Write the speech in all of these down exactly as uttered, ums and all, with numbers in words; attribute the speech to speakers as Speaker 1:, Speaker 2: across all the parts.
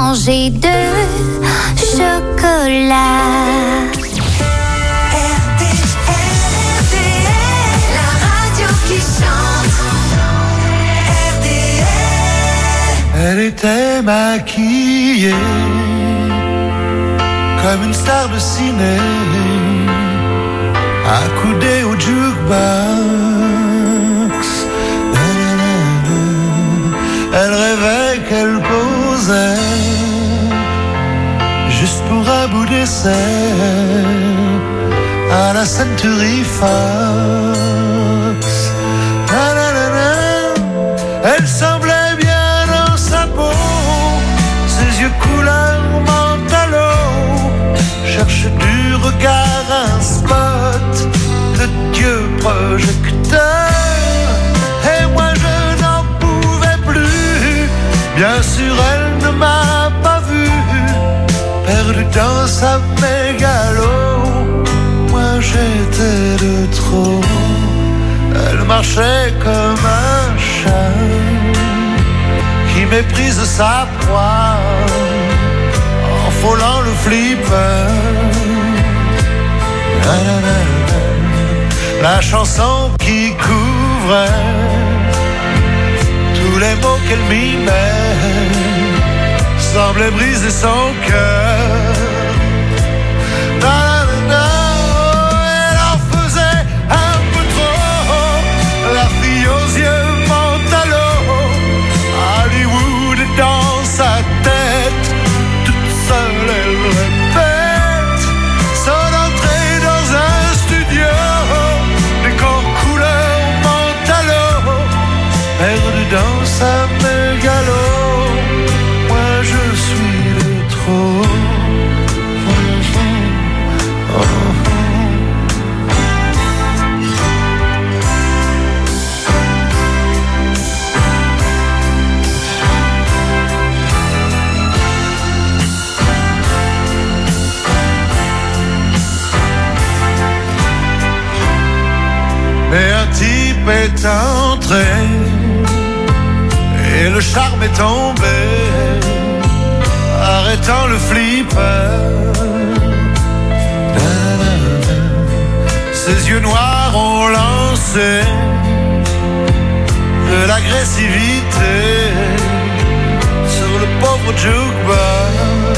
Speaker 1: manger de chocolat.
Speaker 2: R T L, la radio qui chante. R T L.
Speaker 3: Elle était maquillée comme une star de ciné, accoudée au jukebox. Elle rêvait qu'elle posait juste pour un bout d'essai à la Century Fox. Elle semblait bien dans sa peau, ses yeux couleur mentalo, cherche du regard un spot de Dieu projecteur. Et moi je n'en pouvais plus, bien sûr elle ne m'a pas vu, perdu dans sa mégalo. Moi j'étais de trop. Elle marchait comme un chat qui méprise sa proie en frôlant le flipper. La, la, la, la, la chanson qui couvrait tous les mots qu'elle mimait semblait briser son cœur. La, la, la, elle en faisait un peu trop, la fille aux yeux mentalo. Hollywood est dans sa tête, toute seule elle répète son entrée dans un studio, décor couleur mentalo, perdu dans sa mégalo. Moi je suis de trop. Oh, oh, oh. Mais un type est entré et le charme est tombé, arrêtant le flipper. Ses yeux noirs ont lancé de l'agressivité sur le pauvre jukebox.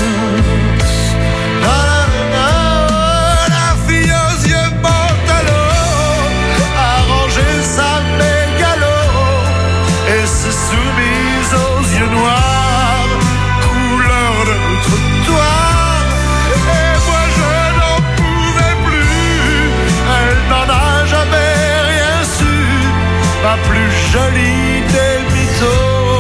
Speaker 3: La fille aux yeux mentalo a rangé sa mégalo et s'est soumise aux yeux noirs, couleur de trottoir. Et moi je n'en pouvais plus, elle n'en a jamais rien su, ma plus jolie des mythos.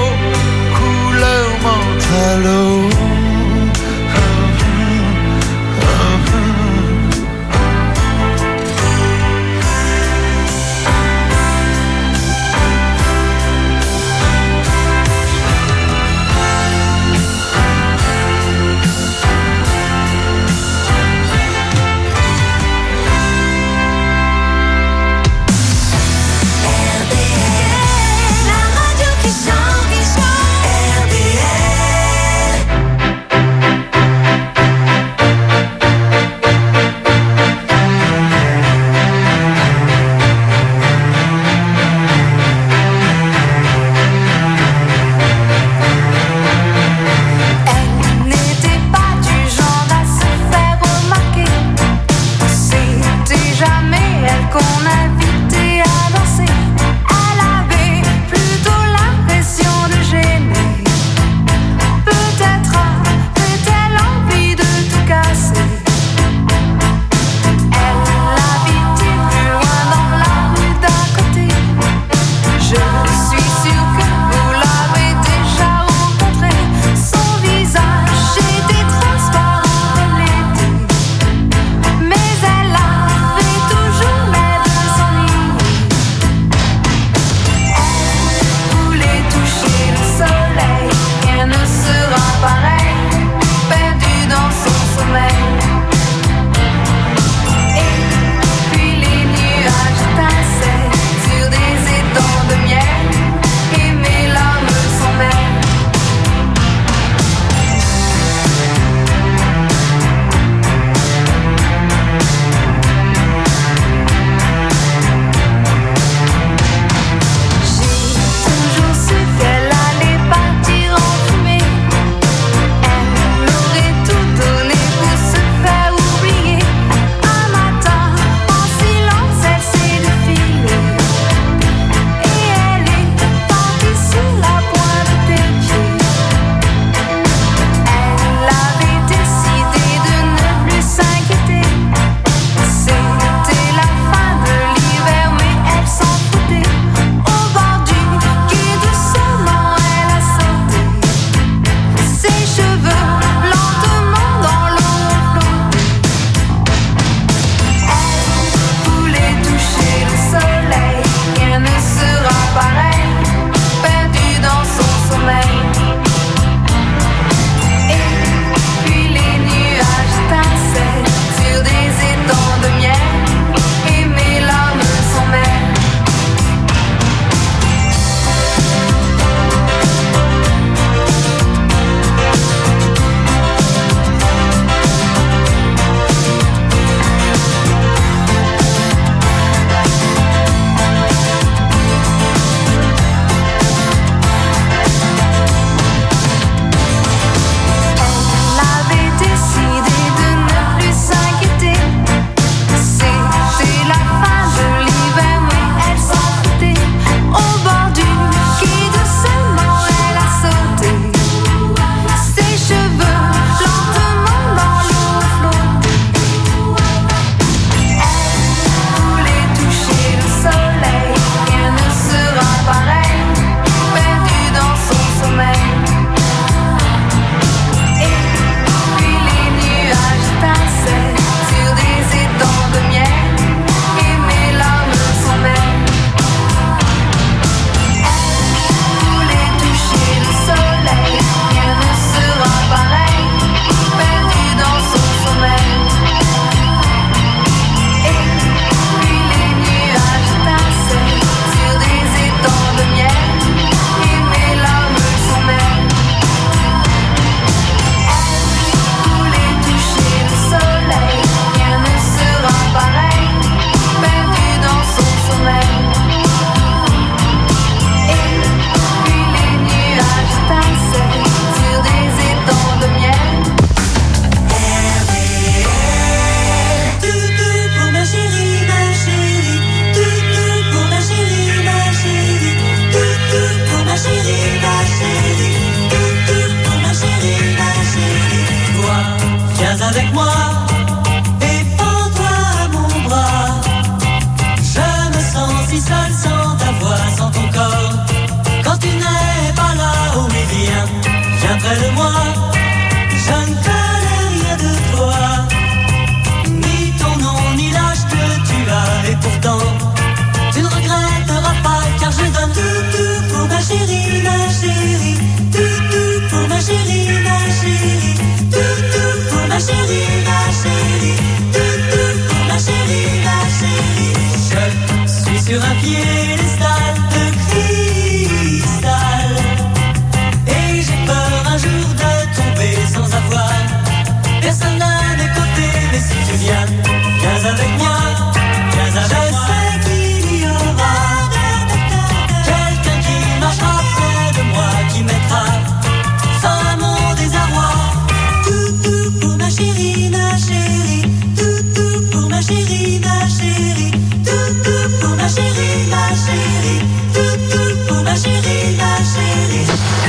Speaker 1: près de moi. Je ne connais rien de toi, ni ton nom, ni l'âge que tu as. Et pourtant, tu ne regretteras pas, car je donne tout, tout pour ma chérie, ma chérie. Tout, tout pour ma chérie, ma chérie. Tout, tout pour ma chérie, ma chérie. Tout, tout pour ma chérie, ma chérie. Je suis sur un piédestal de cristal, et j'ai peur un jour de tomber sans avoir personne à mes côtés. Mais si tu viens, viens avec moi, viens avec moi. Je sais qu'il y aura quelqu'un qui marchera près de moi, qui mettra fin à mon désarroi. Tout, tout pour ma chérie, ma chérie. Tout, tout pour ma chérie, ma chérie. Tout, tout pour ma chérie, ma chérie. Tout, tout pour ma chérie, ma chérie.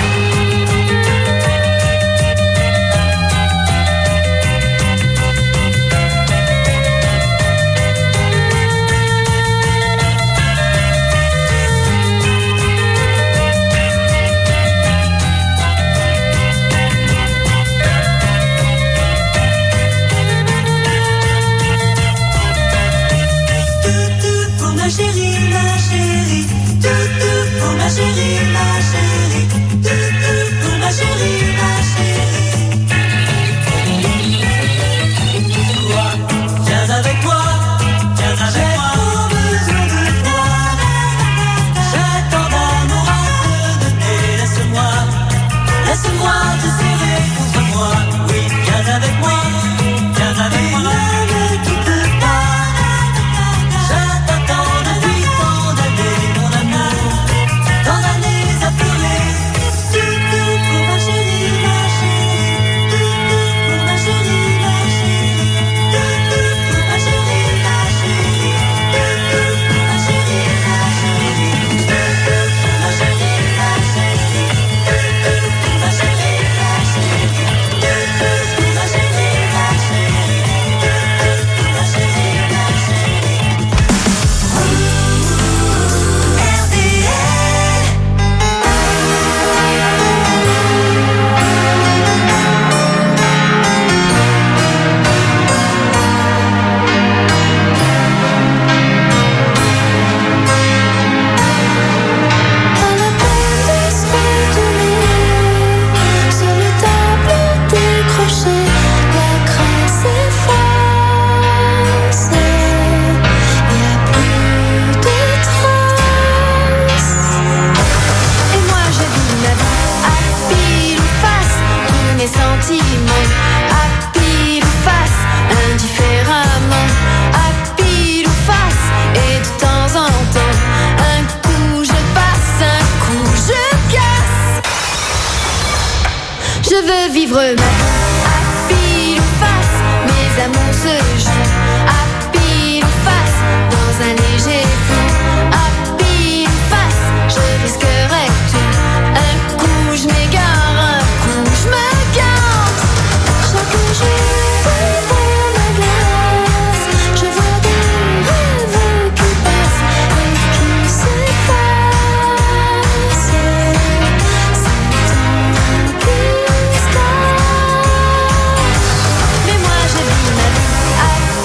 Speaker 1: Ma chérie, ma chérie, tout, tout pour ma chérie, ma chérie, tout, tout pour ma chérie, ma chérie. Toi, viens avec moi, viens avec moi. J'ai besoin de toi, j'ai tant d'amour à te donner. Laisse-moi, laisse-moi te serrer contre moi. Oui, viens avec moi, viens avec moi. Ne me quitte pas.
Speaker 4: Vivre ma vie à pile ou face, mes amours se jouent à pile ou face, dans un léger flou, à pile ou face, je risquerais tout. Un coup je m'égare, un coup je me gante. Chaque jour devant ma glace, je vois des rêves qui passent et qui s'effacent. C'est temps qui se cache. Mais moi je vis ma vie à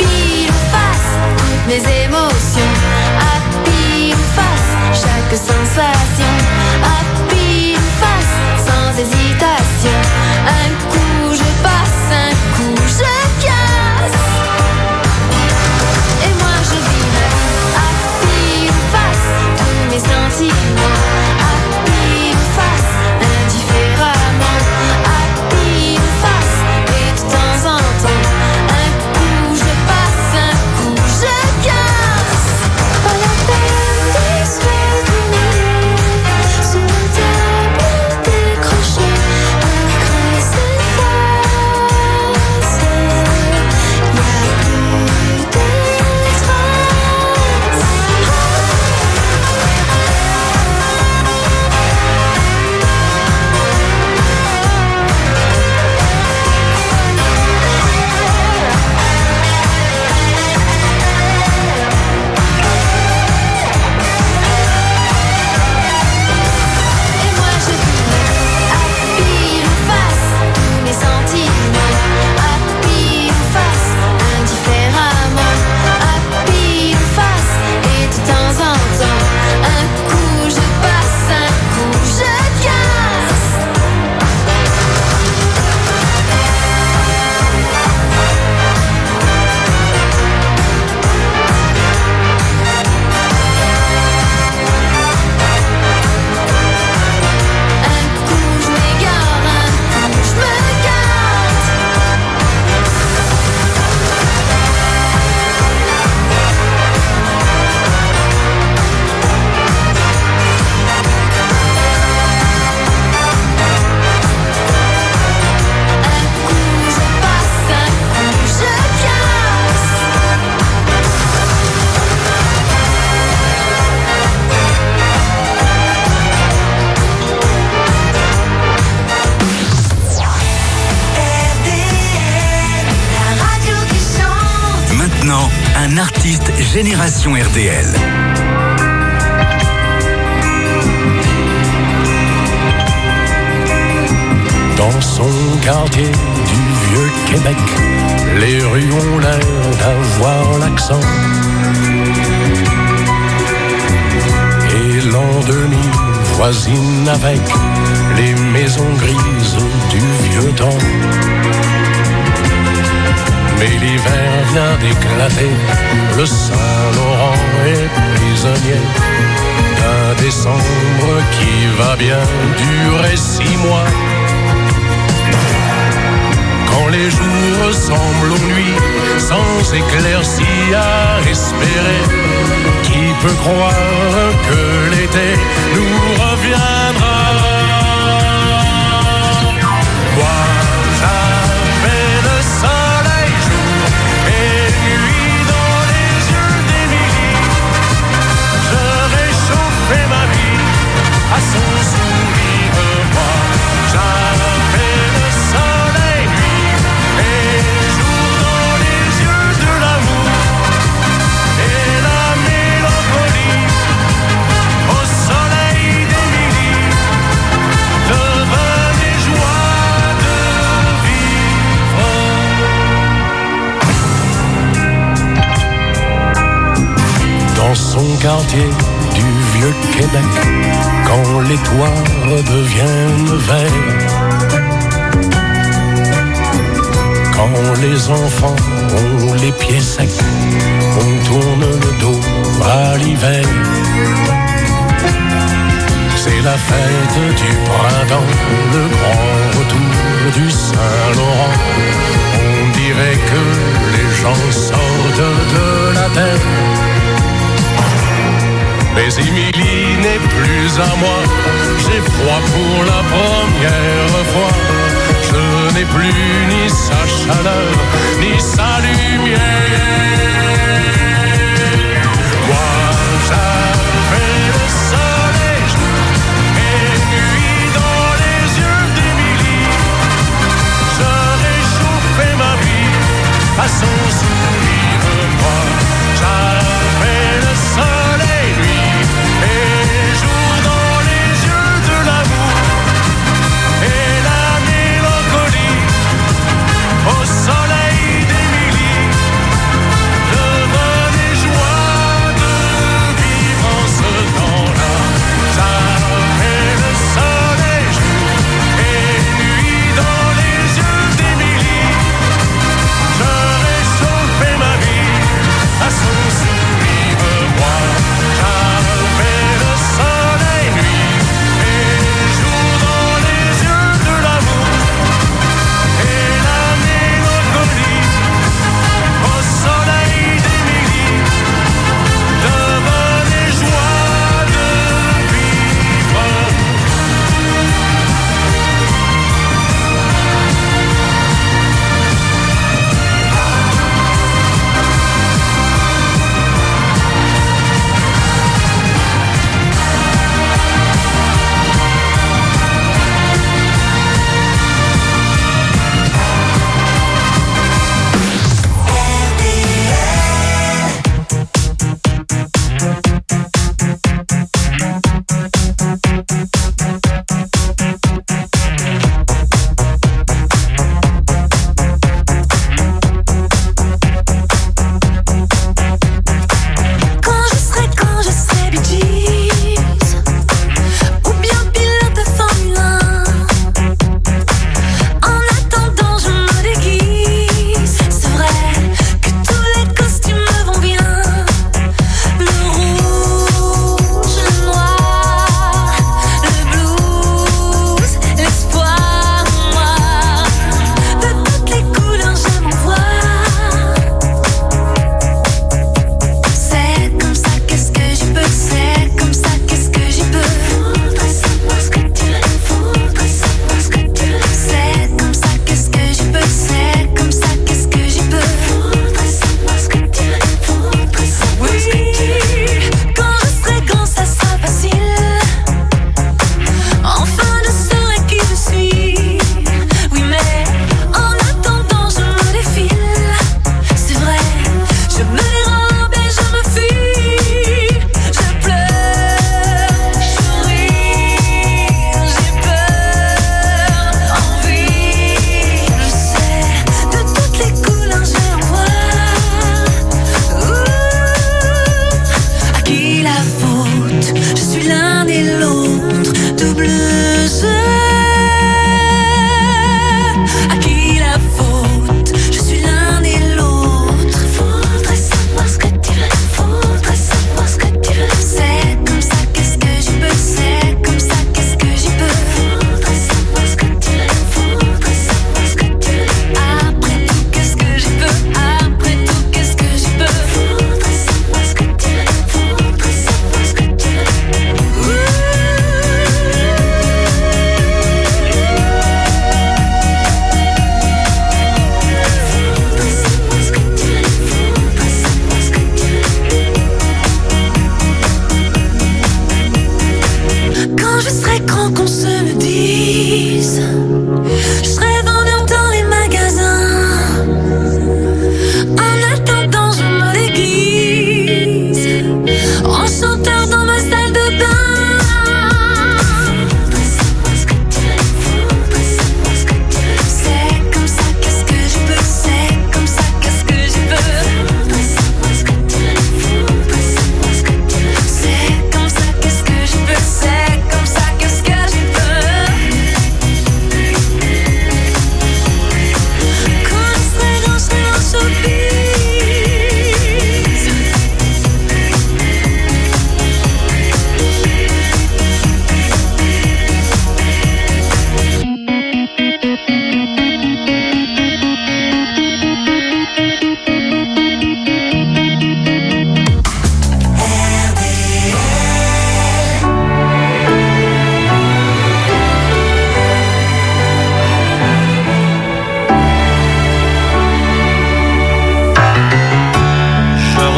Speaker 5: un artiste Génération R D L.
Speaker 6: Dans son quartier du vieux Québec, les rues ont l'air d'avoir l'accent. Et l'an deux mille voisine avec les maisons grises du vieux temps. Mais l'hiver vient d'éclater, le Saint-Laurent est prisonnier d'un décembre qui va bien durer six mois. Quand les jours ressemblent aux nuits, sans éclaircie à espérer, qui peut croire que l'été nous reviendra? Moi, j'avais le soleil jour et nuit dans les yeux d'Émilie. Je réchauffais ma vie à son sourire. Moi, j'avais le soleil nuit et jour dans les yeux de l'amour et la mélancolie au soleil d'Émilie devenait joie de vivre. Dans son quartier du vieux Québec, quand les toits deviennent verts, quand les enfants ont les pieds secs, on tourne le dos à l'hiver. C'est la fête du printemps, le grand retour du Saint-Laurent. On dirait que les gens sortent de la terre. Mais Émilie n'est plus à moi, j'ai froid pour la première fois. Je n'ai plus ni sa chaleur, ni sa lumière. Moi, j'avais le soleil jour et nuit dans les yeux d'Émilie. Je réchauffais ma vie à son sourire. Moi, j'avais le soleil nuit et jour dans les yeux de l'amour et la mélancolie au soleil d'Émilie devenait joie de vivre ensemble.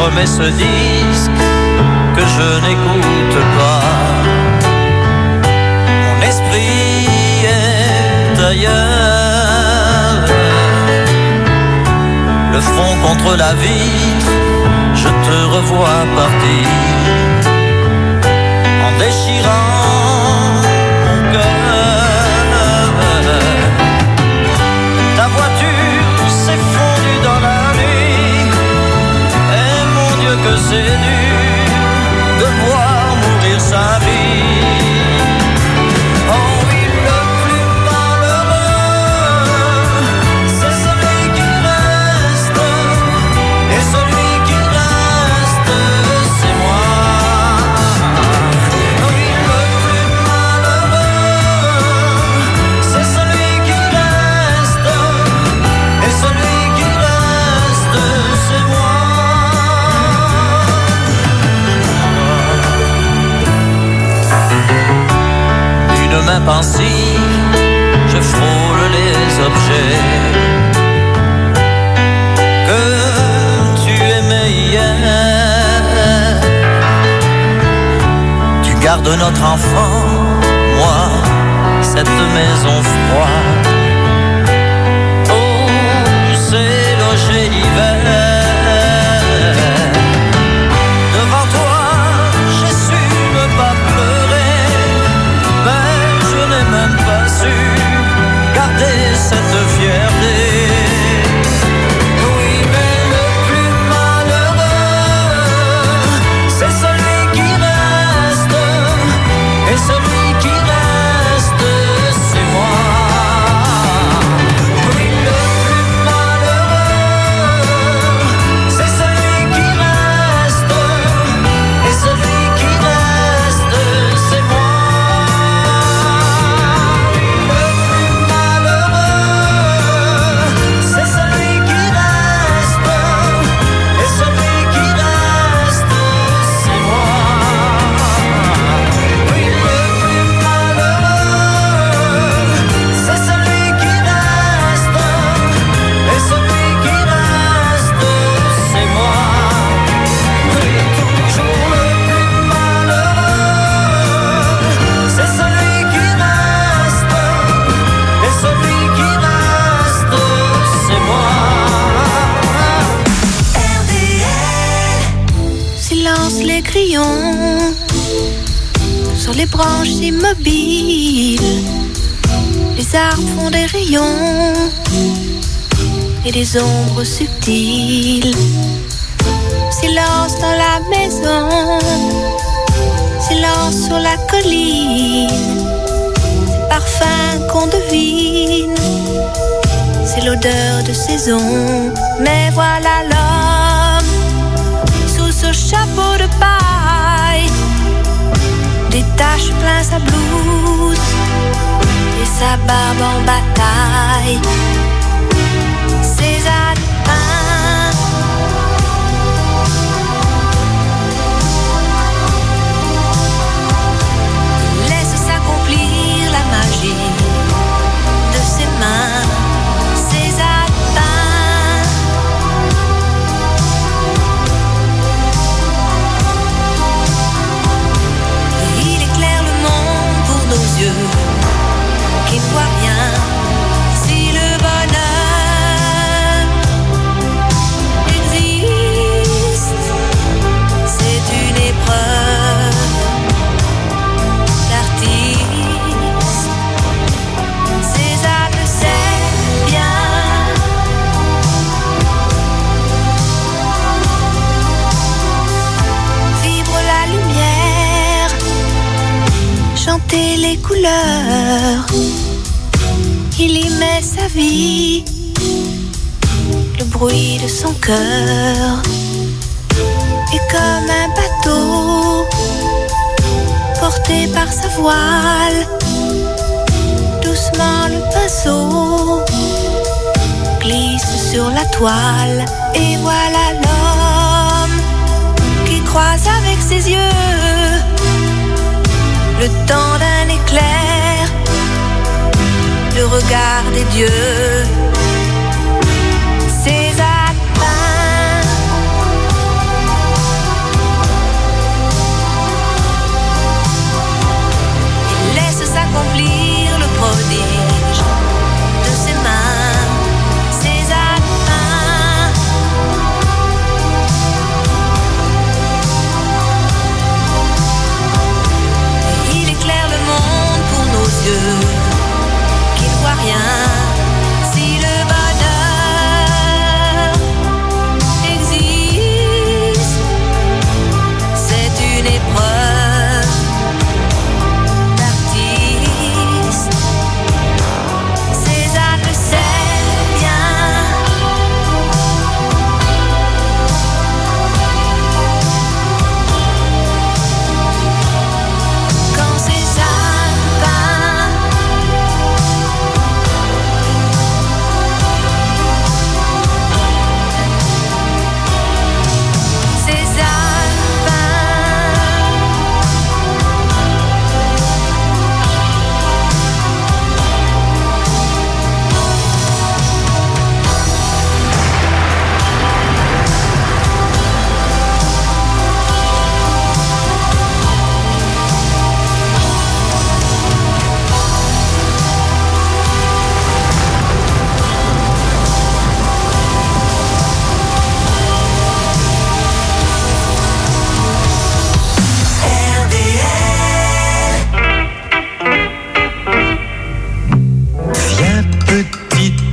Speaker 7: remets ce disque que je n'écoute pas. Mon esprit est ailleurs. Le front contre la vitre, je te revois partir en déchirant mon cœur. Ta voiture s'est fondue dans la nuit, et mon Dieu que c'est dur de voir mourir sa vie. Oh oui, le plus malheureux, c'est celui qui reste, et celui qui reste, c'est moi. Oui, le plus malheureux, c'est celui qui reste, et celui qui reste, c'est moi. D'une main pensive, je frôle les objets que tu aimais hier. Tu gardes notre enfant, moi, cette maison froide. Oh, c'est logé l'hiver. Devant toi, j'ai su ne pas pleurer, mais je n'ai même pas su garder cette fierté. Oui, mais le plus malheureux, c'est celui qui reste, et celui qui reste, c'est moi. Oui, le plus malheureux, c'est celui qui reste, et celui qui reste, c'est moi. Le plus malheureux, c'est celui qui reste, et celui qui reste, c'est moi. Oui, le plus malheureux, c'est celui qui reste, et celui qui reste, c'est moi. Oui, toujours le plus malheureux, c'est celui qui reste, et celui qui reste, c'est moi.
Speaker 2: R D L.
Speaker 4: Silence les crayons sur les branches immobiles. Les arbres font des rayons et des ombres subtiles. Silence dans la maison, silence sur la colline. Ces parfums qu'on devine, c'est l'odeur de saison. Mais voilà l'homme sous ce chapeau de paille, détache plein sa blouse et sa barbe en bataille. Ses atteintes laisse s'accomplir la magie de ses mains. Ses atteintes il éclaire le monde pour nos yeux qui ne voient rien. Si le bonheur existe, c'est une épreuve d'artiste. César le sait bien. Vibre la lumière, chanter les couleurs. Il y met sa vie, le bruit de son cœur. Et comme un bateau porté par sa voile, doucement le pinceau glisse sur la toile. Et voilà l'homme qui croise avec ses yeux le temps d'un éclair, le regard des dieux. Ses atteintes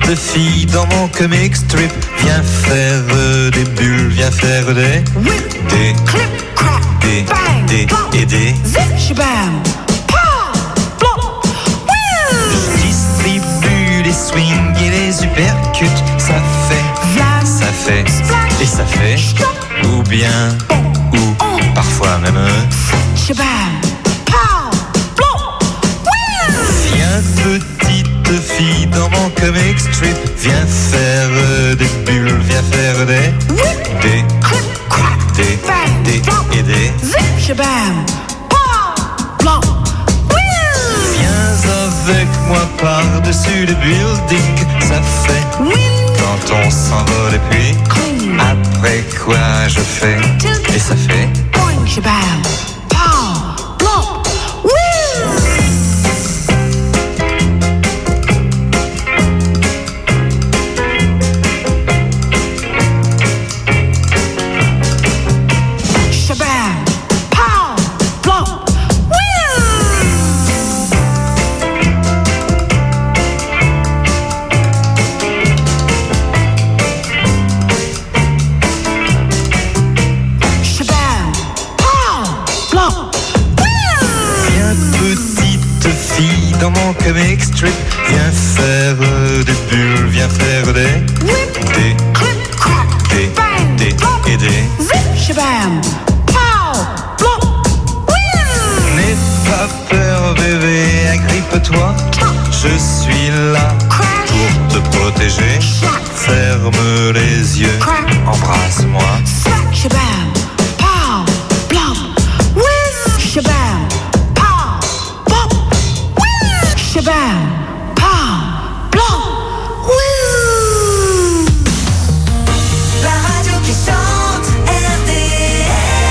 Speaker 8: petites filles dans mon comic strip. Viens faire euh, des bulles, viens faire des Des, des, des et des Je distribue les swings et les uppercuts. Ça fait, ça fait, et ça fait ou bien, ou parfois même Viens petite fille dans mon comic strip. Viens faire euh, des bulles, viens faire des Des, des, des et des Viens avec moi par-dessus le building. Ça fait quand on s'envole et puis après quoi je fais et ça fait dans mon comic strip. Viens faire euh, des bulles, viens faire des Des, des, des et des N'aie pas peur bébé, agrippe-toi. Je suis là pour te protéger. Ferme les yeux, embrasse-moi.
Speaker 2: La radio qui chante R D L.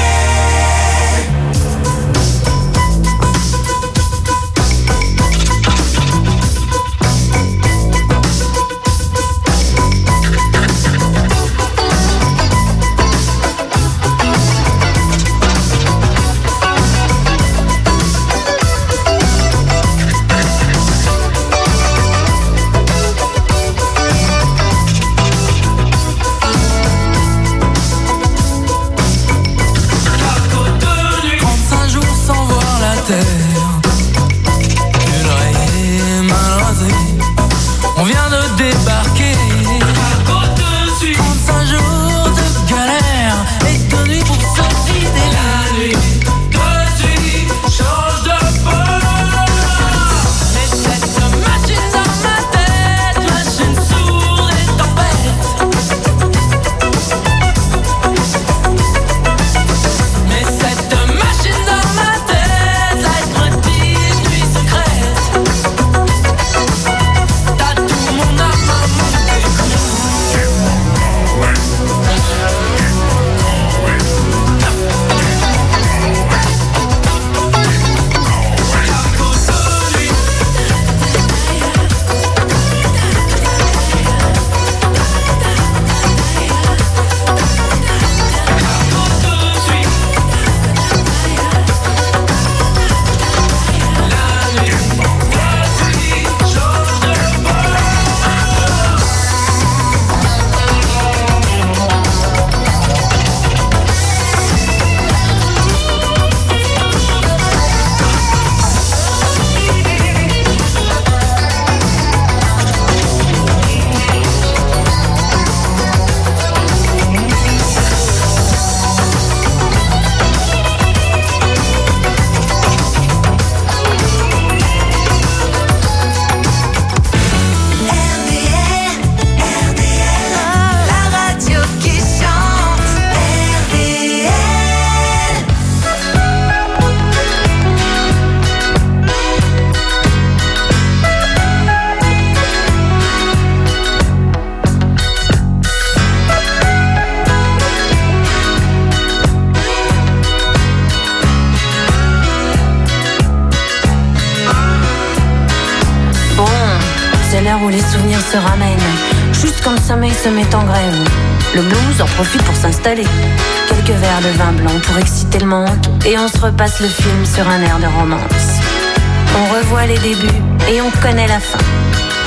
Speaker 9: Où les souvenirs se ramènent, juste quand le sommeil se met en grève. Le blues en profite pour s'installer. Quelques verres de vin blanc pour exciter le manque, et on se repasse le film sur un air de romance. On revoit les débuts et on connaît la fin. Bon,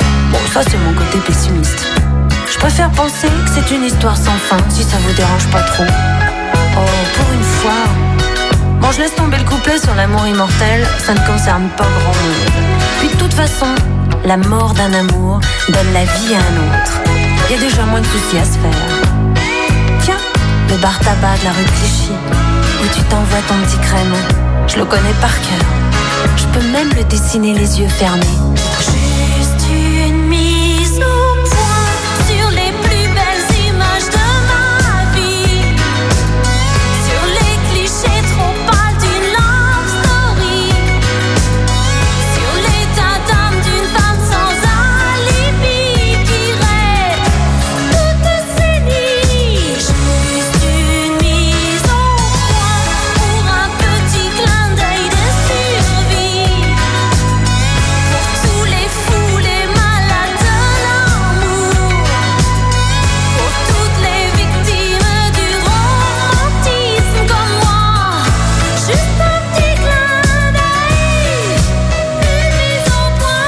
Speaker 9: Ça, c'est mon côté pessimiste. Je préfère penser que c'est une histoire sans fin, si ça vous dérange pas trop. Oh, pour une fois. Bon, je laisse tomber le couplet sur l'amour immortel, ça ne concerne pas grand monde. Puis de toute façon, la mort d'un amour donne la vie à un autre. Il y a déjà moins de soucis à se faire. Tiens, le bar tabac de la rue Clichy, où tu t'envoies ton petit crème, je le connais par cœur. Je peux même le dessiner les yeux fermés.
Speaker 4: Juste une mise au point sur les plus belles images de ma vie, sur les clichés trop pâles d'une love story, sur l'état d'âme d'une femme sans alibi qui rêve toutes ses nuits. Juste une mise au point pour un petit clin d'œil de survie, pour tous les fous, les malades de l'amour, pour toutes les victimes du romantisme comme moi. Juste un petit clin d'œil, une mise au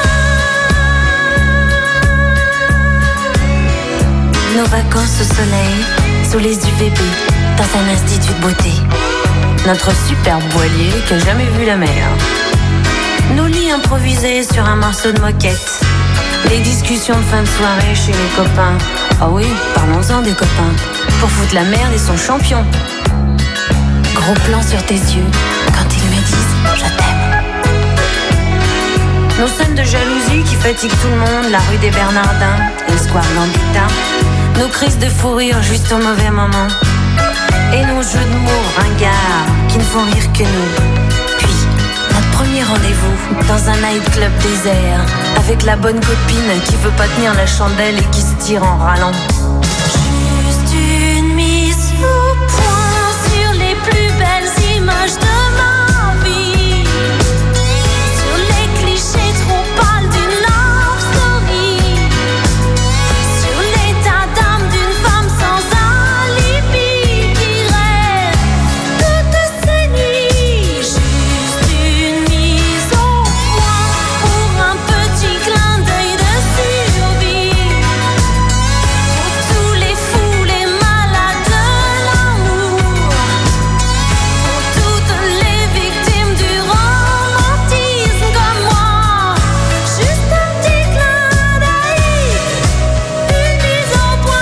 Speaker 4: point.
Speaker 9: Nos vacances au soleil, sous les U V B, dans un institut de beauté. Notre superbe voilier qui a jamais vu la mer. Nos lits improvisés sur un morceau de moquette. Les discussions de fin de soirée chez les copains. Ah oui, parlons-en des copains. Pour foutre la merde et son champion. Gros plan sur tes yeux quand ils me disent je t'aime. Nos scènes de jalousie qui fatiguent tout le monde, la rue des Bernardins et le square Gambetta. Nos crises de fou rire juste au mauvais moment. Et nos jeux de mots ringards qui ne font rire que nous. Puis, notre premier rendez-vous dans un nightclub désert, avec la bonne copine qui veut pas tenir la chandelle et qui se tire en râlant.
Speaker 4: Juste une mise au point sur les plus belles images de ma vie, sur les clichés trop pâles d'une love story, sur l'état d'âme d'une femme sans alibi qui rêve toutes ses nuits. Juste une mise au point pour un petit clin d'œil de survie, pour tous les fous, les malades de l'amour, pour toutes les victimes du romantisme comme moi. Juste un petit clin d'œil, une mise au point.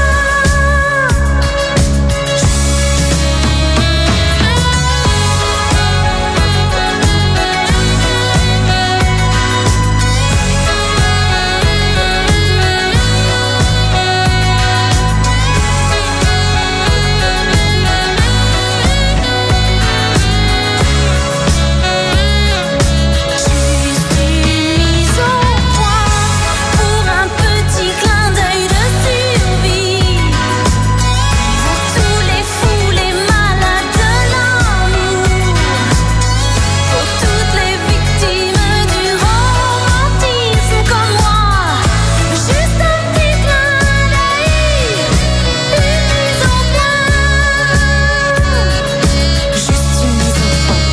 Speaker 4: Juste une mise au point pour un petit clin d'œil de survie, pour tous les fous, les malades de l'amour, pour toutes les victimes du romantisme comme moi. Juste un petit clin d'œil, une mise au point.
Speaker 9: Juste une mise au point.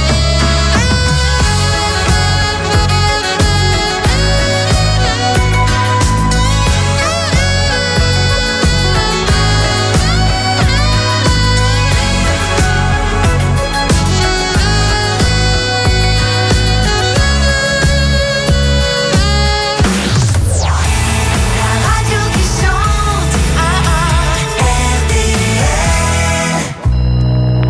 Speaker 2: La radio qui chante, ah ah, R D L.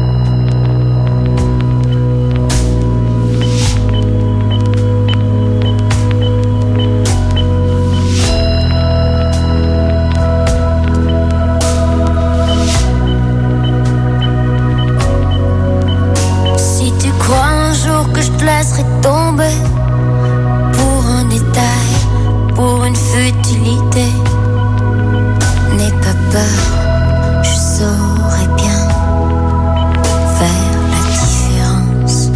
Speaker 4: Si tu crois un jour que je te laisserai tomber pour un détail, pour une futilité, n'aie pas peur, je saurai bien faire la différence.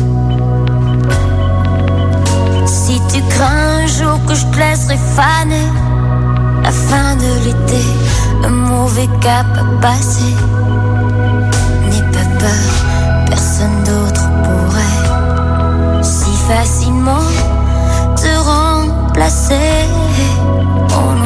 Speaker 4: Si tu crains un jour que je te laisserai faner, la fin de l'été, un mauvais cap à passer, n'aie pas peur, personne d'autre pourrait si facilement te remplacer. Oh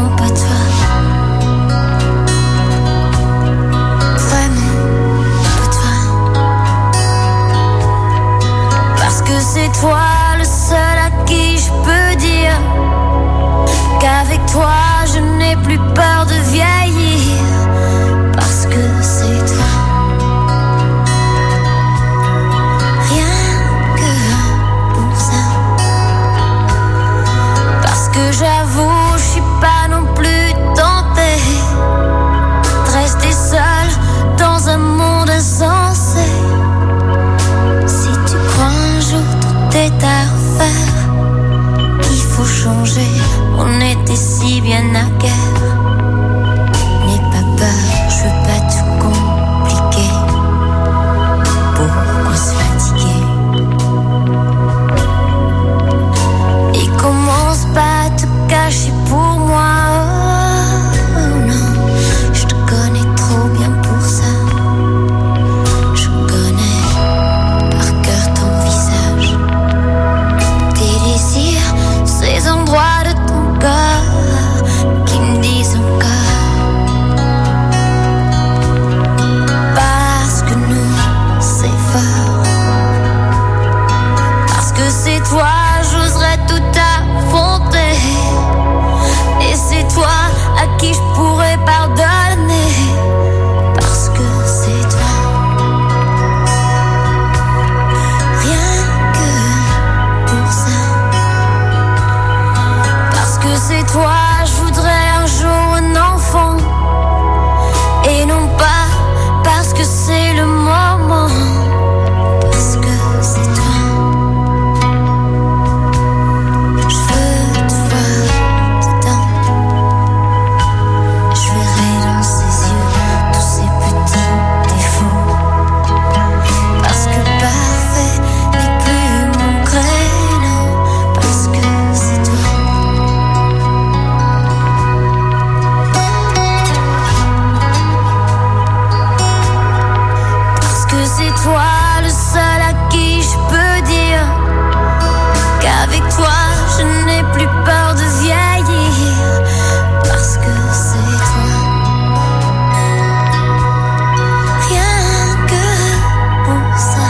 Speaker 4: était si bien naguère. N'aie pas peur, je veux pas tout compliquer. Pourquoi se fatiguer? Et commence pas à te cacher pour moi. Oh non, je te connais trop bien pour ça. Je connais par cœur ton visage, tes désirs, ces endroits de ton corps qui me disent encore. Parce que nous, c'est fort. Parce que c'est toi, j'oserais tout affronter. Et c'est toi à qui je pourrais pardonner. Parce que c'est toi. Rien que pour ça. Parce que c'est toi, je voudrais un jour un enfant. Et non pas parce que c'est le moment. Parce que c'est toi. Je veux te voir dedans. Je verrai dans ses yeux tous ces petits défauts. Parce que parfait n'est plus mon créneau. Parce que c'est toi. Parce que c'est toi le seul à qui je peux dire qu'avec toi je n'ai plus peur de vieillir. Parce que c'est toi. Rien que pour ça.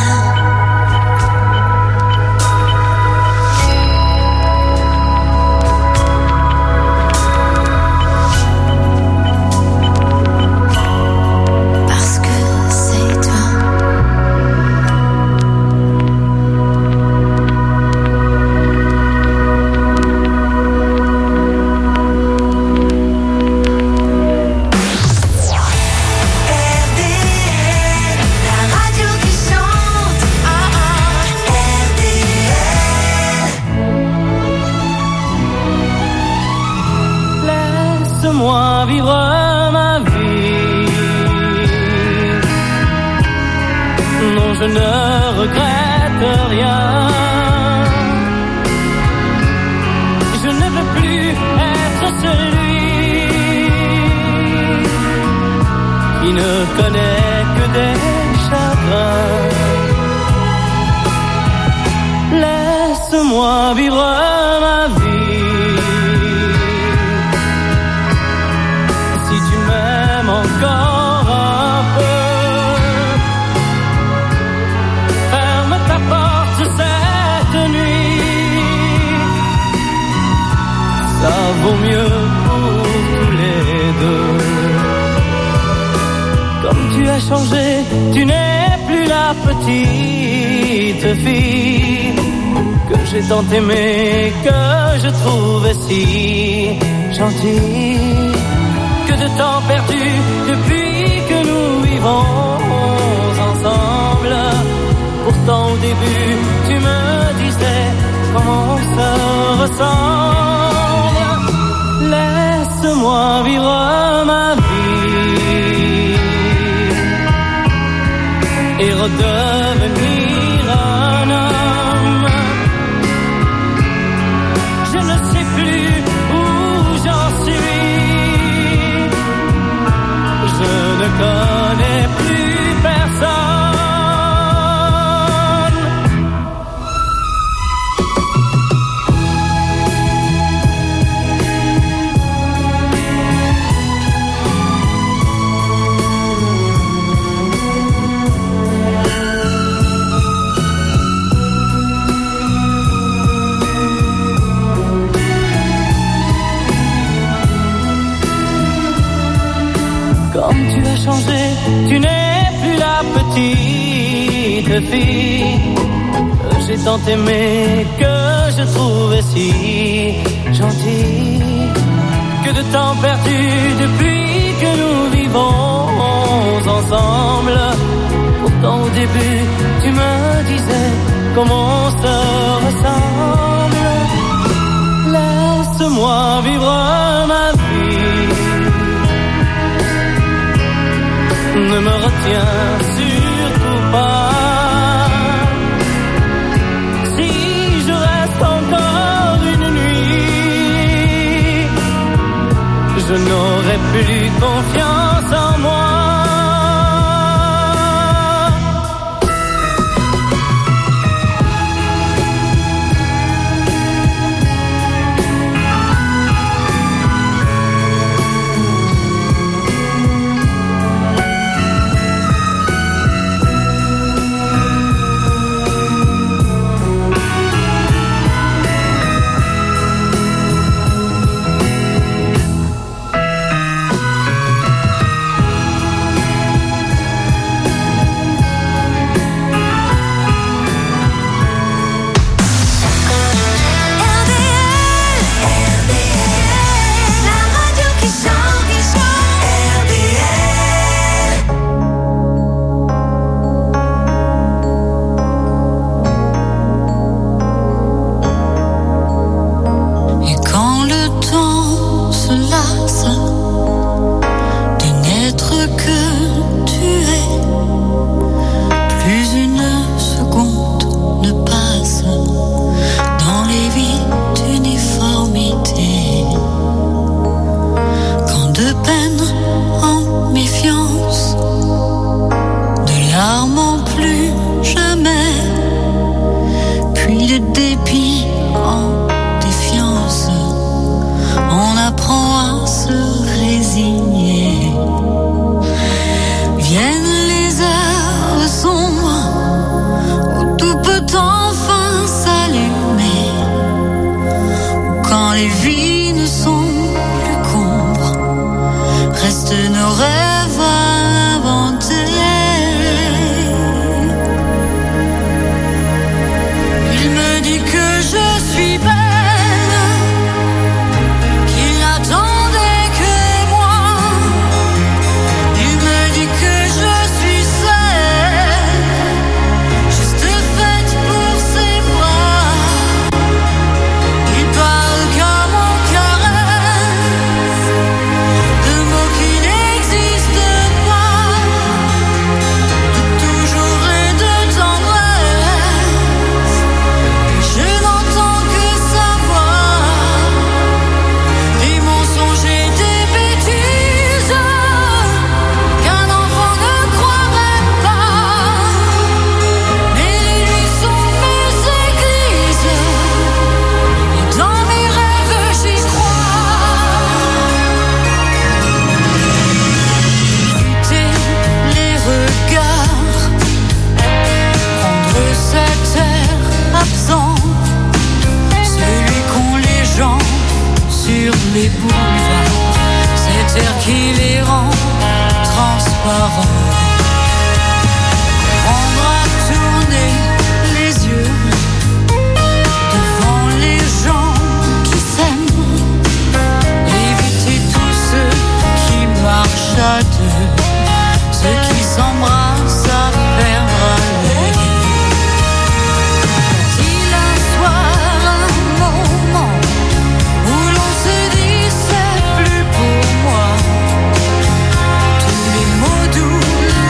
Speaker 4: Parce que c'est toi.
Speaker 2: R D L, la radio qui chante. Ah, ah, R D L.
Speaker 7: Laisse-moi vivre ma vie. Non, je ne regrette rien. Je ne veux plus être celui qui ne connaît que des chagrins. Laisse-moi vivre ma vie. Si tu m'aimes encore un peu, ferme ta porte cette nuit. Ça vaut mieux pour tous les deux. Comme tu as changé, tu n'es plus la petite fille que j'ai tant aimée, que je trouvais si gentille. Que de temps perdu depuis que nous vivons ensemble. Pourtant au début tu me disais comment on se ressemble. Laisse-moi vivre ma vie et redevenir un homme. Je ne sais plus où j'en suis. Je ne connais plus personne. Comme tu as changé, tu n'es plus la petite fille que j'ai tant aimée, que je trouvais si gentille. Que de temps perdu depuis que nous vivons ensemble. Pourtant au début tu me disais comment on se ressemble. Laisse-moi moi vivre ma vie. Ne me retiens surtout pas. Si je reste encore une nuit, je n'aurai plus confiance en moi.
Speaker 2: Tous les mots doux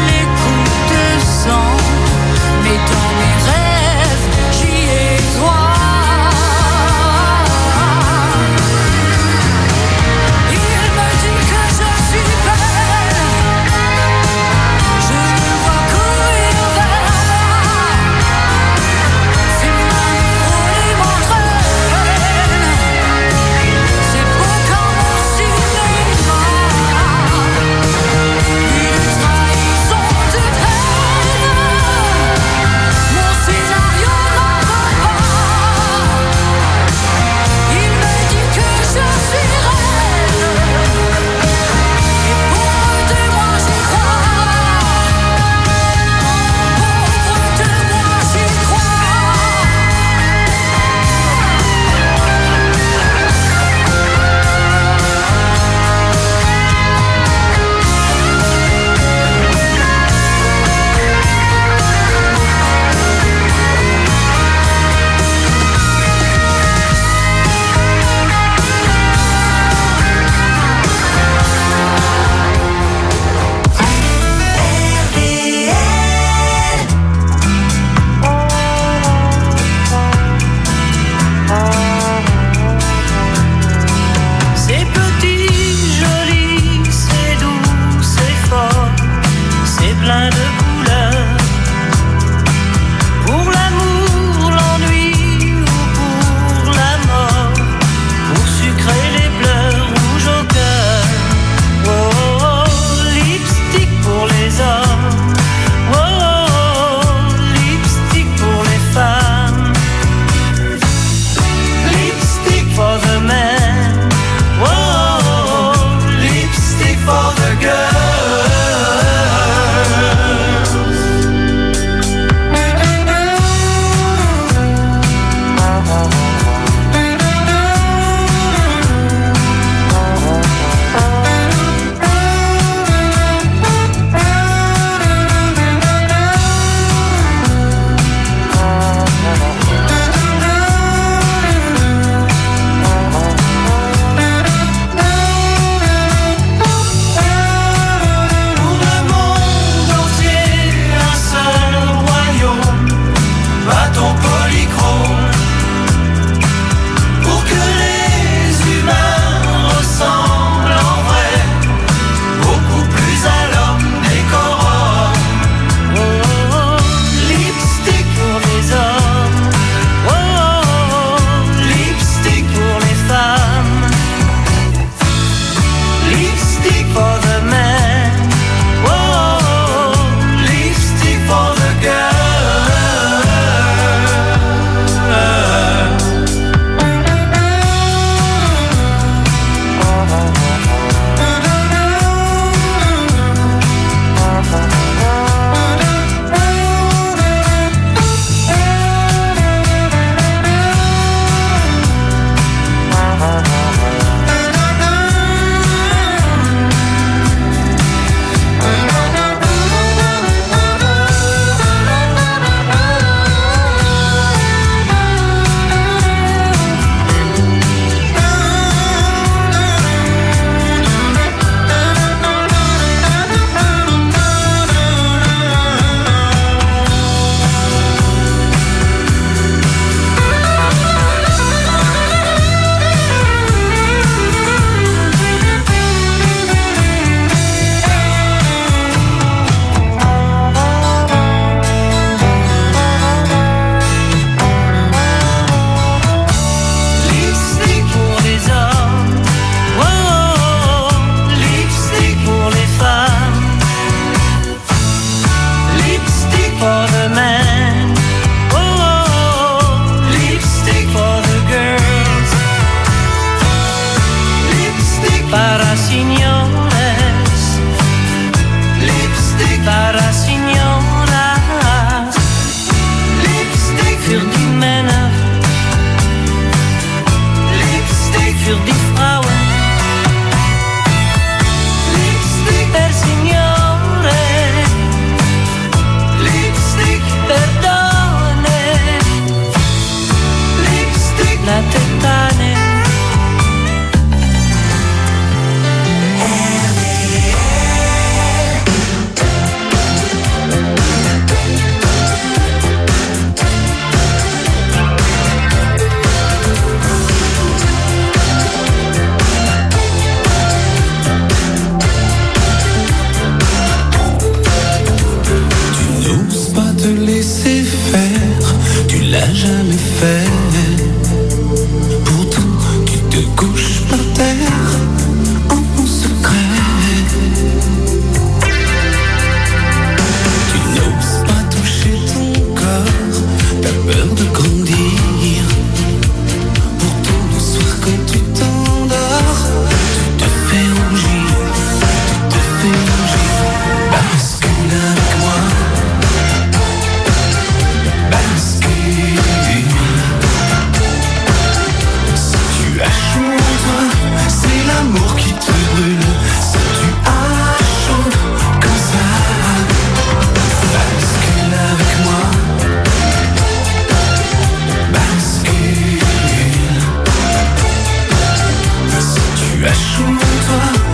Speaker 10: fait. Pourtant, tu te couches par terre en secret. Tu n'oses pas toucher ton corps, t'as peur de grandir. Pourtant, le soir quand tu t'endors, tu te fais rougir, tu te fais rougir. Bascule avec moi, bascule. Si tu as chaud en toi, c'est l'amour qui te brûle. Si tu as chaud comme ça, bascule avec moi, bascule. Si tu as chaud en toi,